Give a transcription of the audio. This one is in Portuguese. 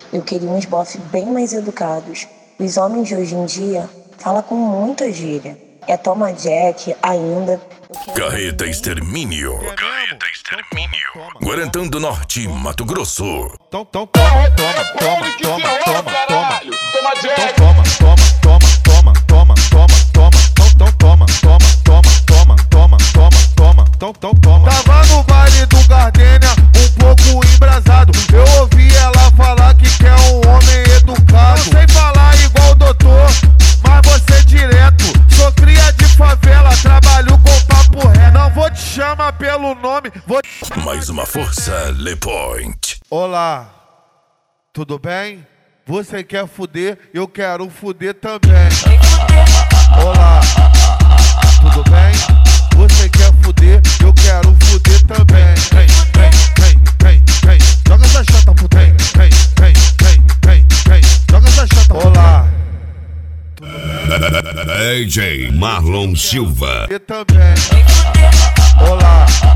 Eu queria uns bofs bem mais educados. Os homens de hoje em dia falam com muita gíria. É toma Jack ainda. Carreta Extermínio. Carreta Extermínio. Guarantã do Norte, Mato Grosso. Toma Jack. Tava no baile do Gardênia, um pouco embrasado. Eu ouvi ela falar que quer um homem educado. Não sei falar igual o doutor, mas você direto. Sou cria de favela, trabalho com papo reto. Não vou te chamar pelo nome, vou... Mais uma força, Le Point. Olá, tudo bem? Você quer fuder? Eu quero fuder também. Olá, tudo bem? Você quer fuder? Eu quero fuder também. Vem, joga essa chata pro trem. Vem, joga essa chata pro trem. Olá, DJ Marlon Silva. eu também. Olá.